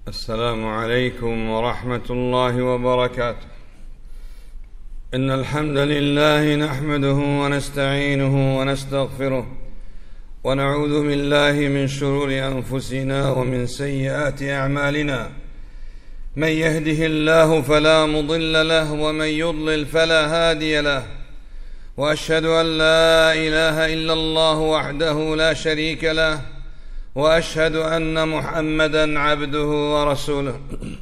السلام عليكم ورحمة الله وبركاته. إن الحمد لله نحمده ونستعينه ونستغفره ونعوذ بالله من شرور أنفسنا ومن سيئات أعمالنا. من يهده الله فلا مضل له ومن يضلل فلا هادي له، وأشهد أن لا إله إلا الله وحده لا شريك له، وأشهد أن محمدًا عبده ورسوله.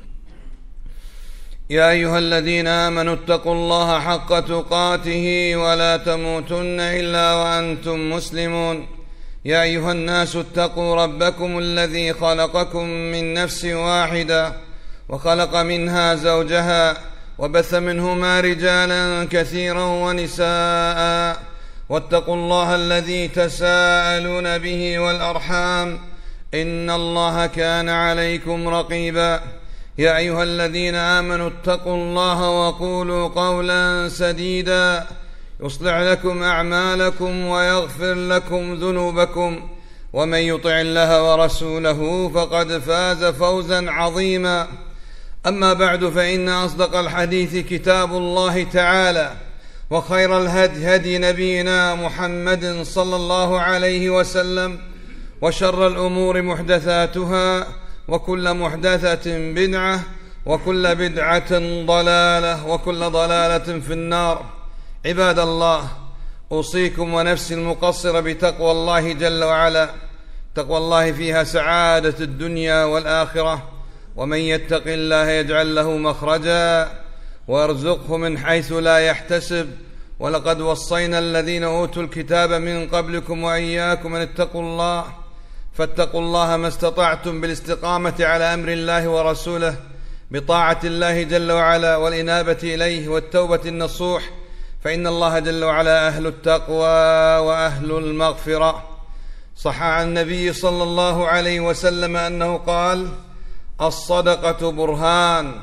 يا أيها الذين آمنوا اتقوا الله حق تقاته ولا تموتن إلا وأنتم مسلمون. يا أيها الناس اتقوا ربكم الذي خلقكم من نفس واحدة وخلق منها زوجها وبث منهما رجالا كثيرا ونساء، واتقوا الله الذي تساءلون به والأرحام إن الله كان عليكم رقيبا. يا أيها الذين آمنوا اتقوا الله وقولوا قولا سديدا يصلح لكم أعمالكم ويغفر لكم ذنوبكم، ومن يطع الله ورسوله فقد فاز فوزا عظيما. أما بعد، فإن أصدق الحديث كتاب الله تعالى، وخير الهدي هدي نبينا محمد صلى الله عليه وسلم، وشر الأمور محدثاتها، وكل محدثة بدعة، وكل بدعة ضلالة، وكل ضلالة في النار. عباد الله، أوصيكم ونفسي المقصرة بتقوى الله جل وعلا. تقوى الله فيها سعادة الدنيا والآخرة، ومن يتق الله يجعل له مخرجا ويرزقه من حيث لا يحتسب. ولقد وصينا الذين أوتوا الكتاب من قبلكم وإياكم أن اتقوا الله، فاتقوا الله ما استطعتم بالاستقامة على أمر الله ورسوله، بطاعة الله جل وعلا والإنابة إليه والتوبة النصوح، فإن الله جل وعلا أهل التقوى وأهل المغفرة. صح عن النبي صلى الله عليه وسلم أنه قال: الصدقة برهان.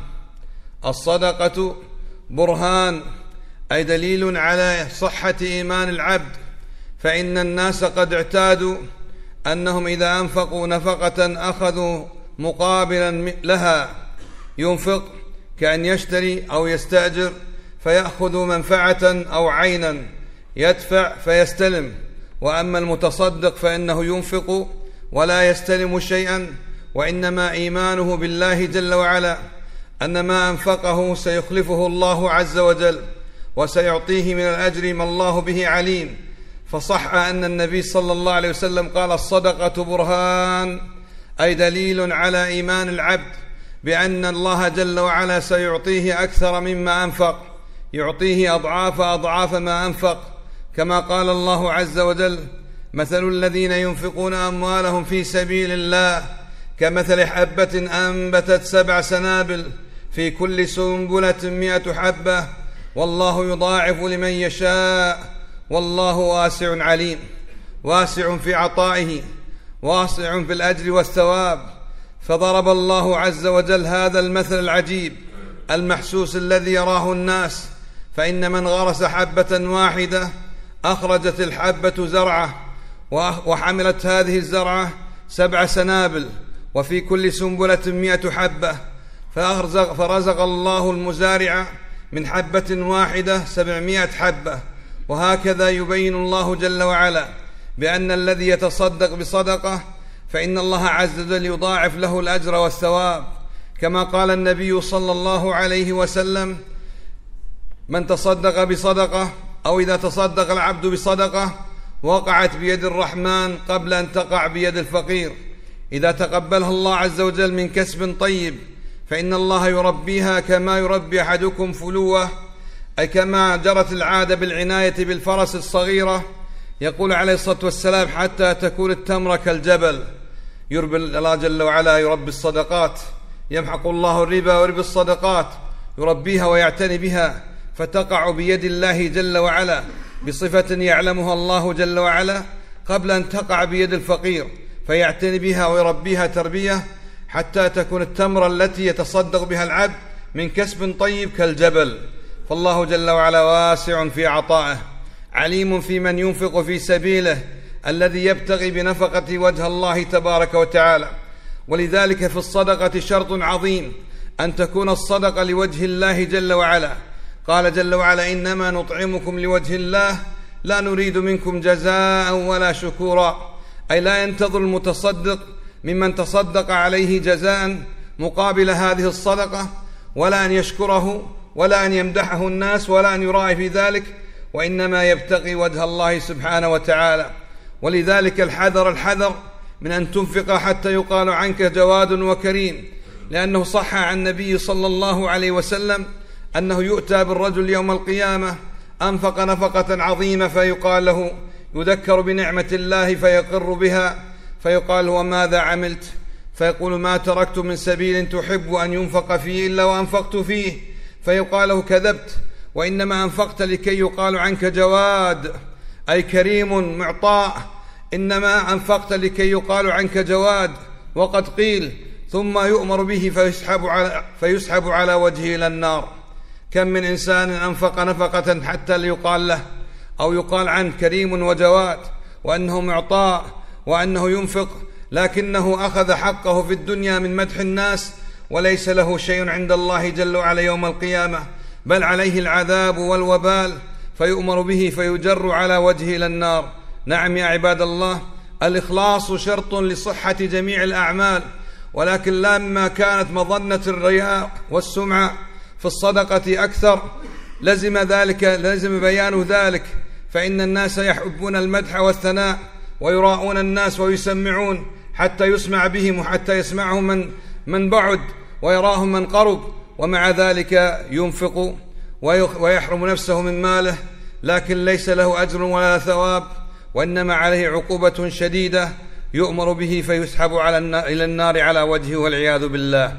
الصدقة برهان، أي دليل على صحة إيمان العبد، فإن الناس قد اعتادوا أنهم إذا أنفقوا نفقة أخذوا مقابلا لها. ينفق كأن يشتري أو يستأجر فيأخذ منفعة أو عينا، يدفع فيستلم. وأما المتصدق فإنه ينفق ولا يستلم شيئا، وإنما إيمانه بالله جل وعلا أن ما أنفقه سيخلفه الله عز وجل، وسيعطيه من الأجر ما الله به عليم. فصح أن النبي صلى الله عليه وسلم قال: الصدقة برهان، أي دليل على إيمان العبد بأن الله جل وعلا سيعطيه أكثر مما أنفق، يعطيه أضعاف ما أنفق، كما قال الله عز وجل: مثل الذين ينفقون أموالهم في سبيل الله كمثل حبة أنبتت 7 سنابل في كل سنبلة 100 حبة والله يضاعف لمن يشاء والله واسع عليم. واسع في عطائه، واسع في الأجر والثواب. فضرب الله عز وجل هذا المثل العجيب المحسوس الذي يراه الناس، فإن من غرس حبة واحدة أخرجت الحبة زرعة، وحملت هذه الزرعة 7 سنابل، وفي كل سنبلة 100 حبة، فرزق الله المزارع من حبة واحدة 700 حبة. وهكذا يبين الله جل وعلا بأن الذي يتصدق بصدقة فإن الله عز وجل يضاعف له الأجر والثواب، كما قال النبي صلى الله عليه وسلم: من تصدق بصدقة، أو إذا تصدق العبد بصدقة وقعت بيد الرحمن قبل أن تقع بيد الفقير، إذا تقبلها الله عز وجل من كسب طيب فإن الله يربيها كما يربي أحدكم فلوة، أي كما جرت العادة بالعناية بالفرس الصغيرة. يقول عليه الصلاة والسلام: حتى تكون التمرة كالجبل. يربي الله جل وعلا، يربي الصدقات، يمحق الله الربا ويربي الصدقات، يربيها ويعتني بها، فتقع بيد الله جل وعلا بصفة يعلمها الله جل وعلا قبل أن تقع بيد الفقير، فيعتني بها ويربيها تربية حتى تكون التمرة التي يتصدق بها العبد من كسب طيب كالجبل. فالله جل وعلا واسع في عطائه، عليم في من ينفق في سبيله الذي يبتغي بنفقة وجه الله تبارك وتعالى. ولذلك في الصدقة شرط عظيم أن تكون الصدقة لوجه الله جل وعلا. قال جل وعلا: إنما نطعمكم لوجه الله لا نريد منكم جزاء ولا شكورا، أي لا ينتظر المتصدق ممن تصدق عليه جزاء مقابل هذه الصدقة، ولا أن يشكره، ولا أن يمدحه الناس، ولا أن يراعي في ذلك، وإنما يبتغي وجه الله سبحانه وتعالى. ولذلك الحذر من أن تنفق حتى يقال عنك جواد وكريم، لأنه صح عن النبي صلى الله عليه وسلم أنه يؤتى بالرجل يوم القيامة أنفق نفقة عظيمة فيقال له، يذكر بنعمة الله فيقر بها، فيقال: وماذا عملت؟ فيقول: ما تركت من سبيل تحب أن ينفق فيه إلا وأنفقت فيه. فيقال له: كذبت، وإنما أنفقت لكي يقال عنك جواد، أي كريم معطاء، إنما أنفقت لكي يقال عنك جواد. وقد قيل: ثم يؤمر به فيسحب على وجهه إلى النار. كم من إنسان أنفق نفقة حتى ليقال له أو يقال عنه كريم وجواد، وأنه معطاء، وأنه ينفق، لكنه أخذ حقه في الدنيا من مدح الناس، وليس له شيء عند الله جل وعلا يوم القيامة، بل عليه العذاب والوبال، فيؤمر به فيجر على وجهه إلى النار. نعم يا عباد الله، الإخلاص شرط لصحة جميع الأعمال، ولكن لما كانت مظنة الرياء والسمعة في الصدقة أكثر لزم بيان ذلك، فإن الناس يحبون المدح والثناء، ويراءون الناس ويسمعون حتى يسمع بهم، وحتى يسمعهم من بعد ويراهم من قرب، ومع ذلك ينفق ويحرم نفسه من ماله، لكن ليس له أجر ولا ثواب، وإنما عليه عقوبة شديدة يؤمر به فيسحب إلى النار على وجهه والعياذ بالله.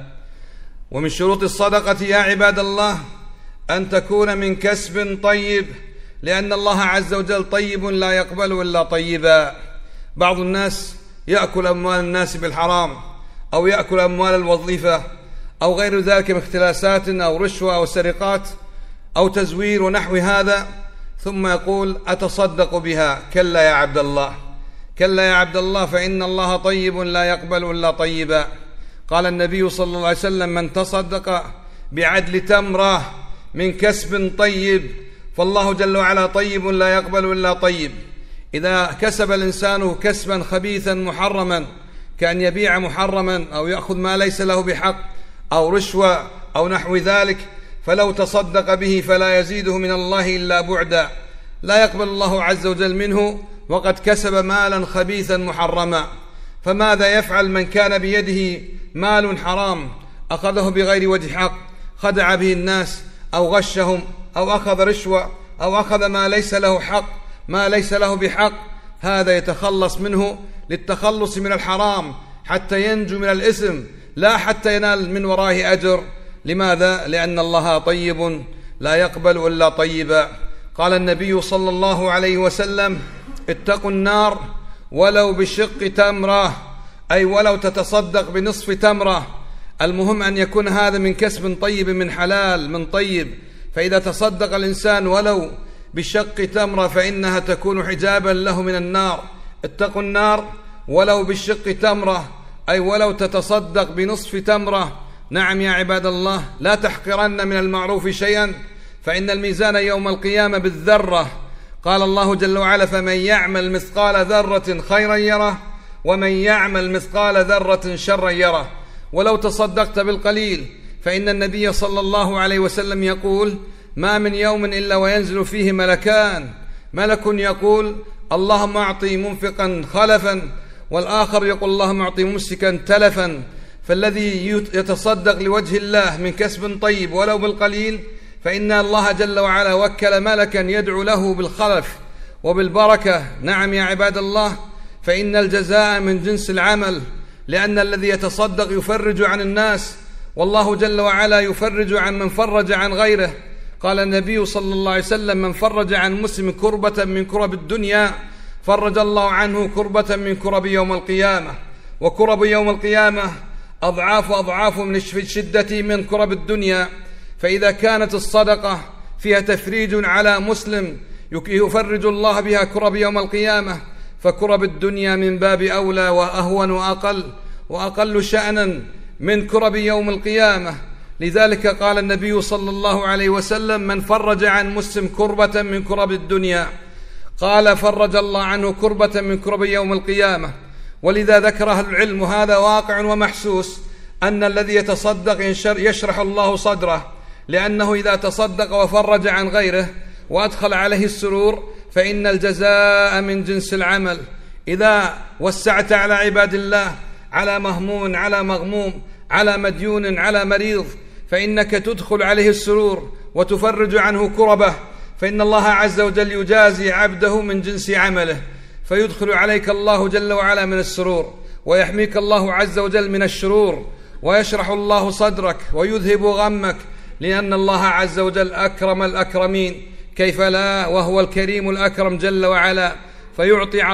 ومن شروط الصدقة يا عباد الله أن تكون من كسب طيب، لأن الله عز وجل طيب لا يقبل إلا طيبا. بعض الناس يأكل أموال الناس بالحرام، أو يأكل أموال الوظيفة، أو غير ذلك من اختلاسات أو رشوة أو سرقات أو تزوير ونحو هذا، ثم يقول: أتصدق بها. كلا يا عبد الله، كلا يا عبد الله، فإن الله طيب لا يقبل إلا طيبا. قال النبي صلى الله عليه وسلم: من تصدق بعدل تمرة من كسب طيب فالله جل وعلا طيب لا يقبل إلا طيب. إذا كسب الإنسان كسبا خبيثا محرما، كأن يبيع محرما أو يأخذ ما ليس له بحق أو رشوة أو نحو ذلك، فلو تصدق به فلا يزيده من الله إلا بعدا، لا يقبل الله عز وجل منه وقد كسب مالا خبيثا محرما. فماذا يفعل من كان بيده مال حرام أخذه بغير وجه حق، خدع به الناس أو غشهم أو أخذ رشوة أو أخذ ما ليس له حق، ما ليس له بحق؟ هذا يتخلص منه للتخلص من الحرام حتى ينجو من الإثم، لا حتى ينال من ورائه أجر. لماذا؟ لأن الله طيب لا يقبل إلا طيبا. قال النبي صلى الله عليه وسلم: اتقوا النار ولو بشق تمرة، أي ولو تتصدق بنصف تمرة. المهم أن يكون هذا من كسب طيب، من حلال، من طيب. فإذا تصدق الإنسان ولو بشق تمرة فإنها تكون حجابا له من النار. اتقوا النار ولو بشق تمرة، أي ولو تتصدق بنصف تمرة. نعم يا عباد الله، لا تحقرن من المعروف شيئا، فإن الميزان يوم القيامة بالذرة. قال الله جل وعلا: فمن يعمل مثقال ذرة خيرا يره، ومن يعمل مثقال ذرة شرا يره. ولو تصدقت بالقليل، فإن النبي صلى الله عليه وسلم يقول: ما من يوم إلا وينزل فيه ملكان، ملك يقول: اللهم أعطي منفقا خلفا، والآخر يقول: اللهم أعطي ممسكا تلفا. فالذي يتصدق لوجه الله من كسب طيب ولو بالقليل، فإن الله جل وعلا وكل ملكا يدعو له بالخلف وبالبركة. نعم يا عباد الله، فإن الجزاء من جنس العمل، لأن الذي يتصدق يفرج عن الناس، والله جل وعلا يفرج عن من فرج عن غيره. قال النبي صلى الله عليه وسلم: من فرج عن مسلم كربة من كرب الدنيا فرج الله عنه كربة من كرب يوم القيامة. وكرب يوم القيامة أضعاف من الشدة من كرب الدنيا. فإذا كانت الصدقة فيها تفريج على مسلم يفرج الله بها كرب يوم القيامة، فكرب الدنيا من باب أولى وأهون وأقل. وأقل شأنا من كرب يوم القيامة. لذلك قال النبي صلى الله عليه وسلم: من فرج عن مسلم كربة من كرب الدنيا قال فرج الله عنه كربة من كرب يوم القيامة. ولذا ذكر أهل العلم، هذا واقع ومحسوس، أن الذي يتصدق يشرح الله صدره، لأنه إذا تصدق وفرج عن غيره وأدخل عليه السرور فإن الجزاء من جنس العمل. إذا وسعت على عباد الله، على مهموم، على مغموم، على مديون، على مريض، فإنك تدخل عليه السرور وتفرج عنه كربه، فإن الله عز وجل يجازي عبده من جنس عمله، فيدخل عليك الله جل وعلا من السرور، ويحميك الله عز وجل من الشرور، ويشرح الله صدرك ويذهب غمك، لأن الله عز وجل أكرم الأكرمين، كيف لا وهو الكريم الأكرم جل وعلا، فيعطي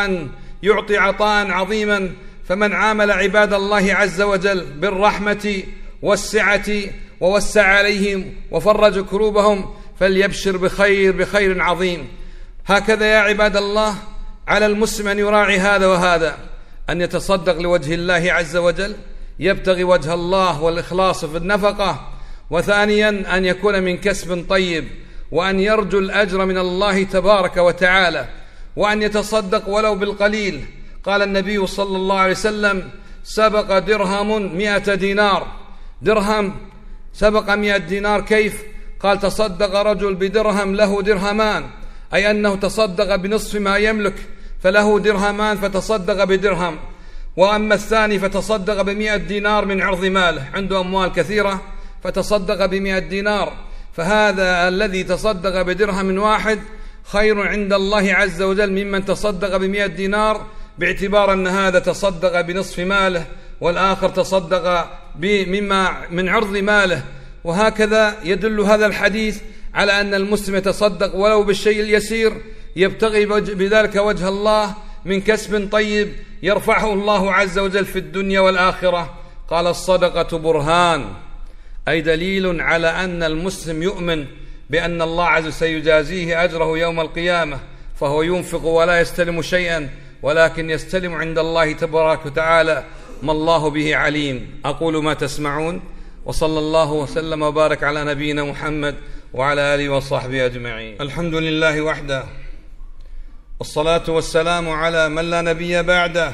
عطاء عظيما. فمن عامل عباد الله عز وجل بالرحمة والسعة ووسع عليهم وفرج كروبهم فليبشر بخير عظيم. هكذا يا عباد الله على المسلم أن يراعي هذا وهذا، أن يتصدق لوجه الله عز وجل، يبتغي وجه الله والإخلاص في النفقة، وثانيا أن يكون من كسب طيب، وأن يرجو الأجر من الله تبارك وتعالى، وأن يتصدق ولو بالقليل. قال النبي صلى الله عليه وسلم: سبق درهم 100 دينار. درهم سبق 100 دينار كيف؟ قال: تصدق رجل بدرهم له درهمان، أي أنه تصدق بنصف ما يملك، فله درهمان فتصدق بدرهم. وأما الثاني فتصدق ب100 دينار من عرض ماله، عنده أموال كثيرة فتصدق ب100 دينار، فهذا الذي تصدق بدرهم واحد خير عند الله عز وجل ممن تصدق ب100 دينار، باعتبار أن هذا تصدق بنصف ماله والآخر تصدق مما من عرض ماله. وهكذا يدل هذا الحديث على أن المسلم يتصدق ولو بالشيء اليسير، يبتغي بذلك وجه الله من كسب طيب يرفعه الله عز وجل في الدنيا والآخرة. قال: الصدقة برهان، أي دليل على أن المسلم يؤمن بأن الله عز وجل سيجازيه أجره يوم القيامة، فهو ينفق ولا يستلم شيئا، ولكن يستلم عند الله تبارك وتعالى ما الله به عليم. أقول ما تسمعون، وصلى الله وسلم وبارك على نبينا محمد وعلى آله وصحبه أجمعين. الحمد لله وحده، والصلاة والسلام على من لا نبي بعده.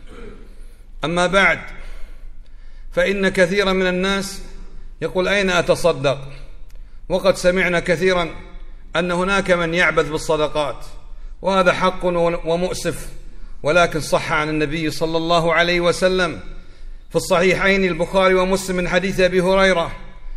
أما بعد، فإن كثيرا من الناس يقول: أين أتصدق؟ وقد سمعنا كثيرا أن هناك من يعبث بالصدقات، وهذا حق ومؤسف، ولكن صح عن النبي صلى الله عليه وسلم في الصحيحين البخاري ومسلم من حديث أبي هريرة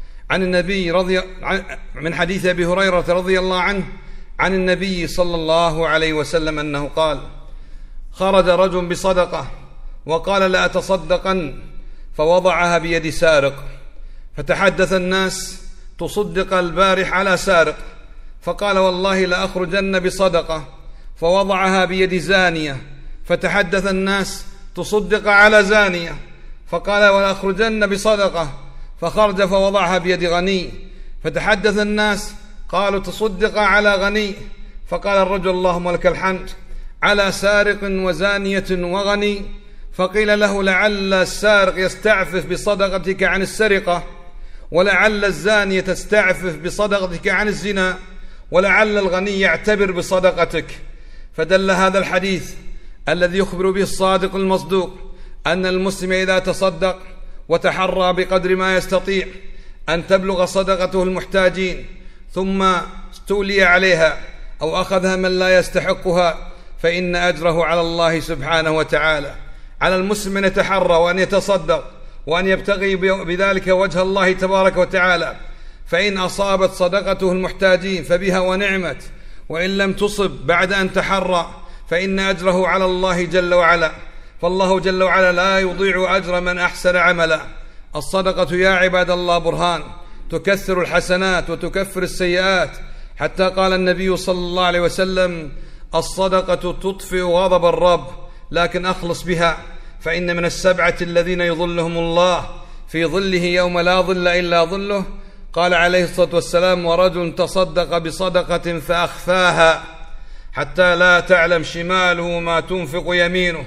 من حديث أبي هريرة رضي الله عنه عن النبي صلى الله عليه وسلم أنه قال: خرج رجل بصدقة وقال: لا أتصدقن، فوضعها بيد سارق، فتحدث الناس: تصدق البارح على سارق، فقال: والله لأخرجن بصدقة، فوضعها بيد زانية، فتحدث الناس: تصدق على زانية، فقال: ولأخرجن بصدقة، فخرج فوضعها بيد غني، فتحدث الناس قالوا: تصدق على غني، فقال الرجل: اللهم لك الحمد، على سارق وزانية وغني. فقيل له: لعل السارق يستعفف بصدقتك عن السرقة، ولعل الزانية تستعفف بصدقتك عن الزنا، ولعل الغني يعتبر بصدقتك. فدل هذا الحديث الذي يخبر به الصادق المصدوق أن المسلم إذا تصدق وتحرى بقدر ما يستطيع أن تبلغ صدقته المحتاجين، ثم استولي عليها أو أخذها من لا يستحقها، فإن أجره على الله سبحانه وتعالى. على المسلم أن يتحرى وأن يتصدق وأن يبتغي بذلك وجه الله تبارك وتعالى، فإن أصابت صدقته المحتاجين فبها ونعمت، وإن لم تصب بعد أن تحرى فإن أجره على الله جل وعلا، فالله جل وعلا لا يضيع أجر من أحسن عملا. الصدقة يا عباد الله برهان، تكثر الحسنات وتكفر السيئات، حتى قال النبي صلى الله عليه وسلم: الصدقة تطفئ غضب الرب، لكن أخلص بها، فإن من السبعة الذين يظلهم الله في ظله يوم لا ظل إلا ظله. قال عليه الصلاة والسلام: ورجل تصدق بصدقة فأخفاها حتى لا تعلم شماله ما تنفق يمينه،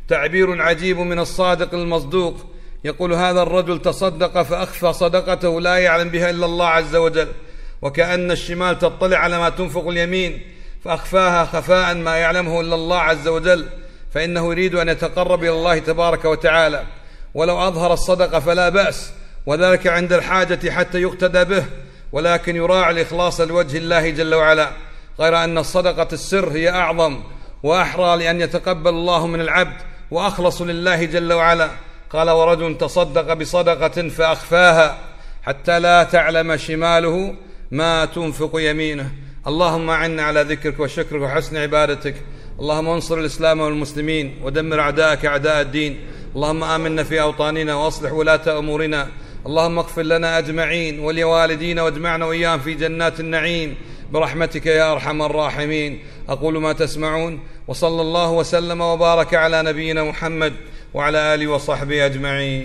تعبير عجيب من الصادق المصدوق، يقول هذا الرجل تصدق فأخفى صدقته لا يعلم بها إلا الله عز وجل، وكأن الشمال تطلع على ما تنفق اليمين فأخفاها خفاء ما يعلمه إلا الله عز وجل، فإنه يريد أن يتقرب إلى الله تبارك وتعالى، ولو أظهر الصدقة فلا بأس، وذلك عند الحاجة حتى يقتدى به، ولكن يراعي الإخلاص لوجه الله جل وعلا، غير أن الصدقة السر هي أعظم وأحرى لأن يتقبل الله من العبد وأخلص لله جل وعلا. قال ورجل تصدق بصدقة فأخفاها حتى لا تعلم شماله ما تنفق يمينه. اللهم أعنا على ذكرك وشكرك وحسن عبادتك. اللهم انصر الإسلام والمسلمين ودمر أعداءك أعداء الدين. اللهم آمنا في أوطاننا وأصلح ولاة أمورنا. اللهم اغفر لنا أجمعين ولوالدينا واجمعنا وإياهم في جنات النعيم برحمتك يا أرحم الراحمين. أقول ما تسمعون، وصلى الله وسلم وبارك على نبينا محمد وعلى آله وصحبه أجمعين.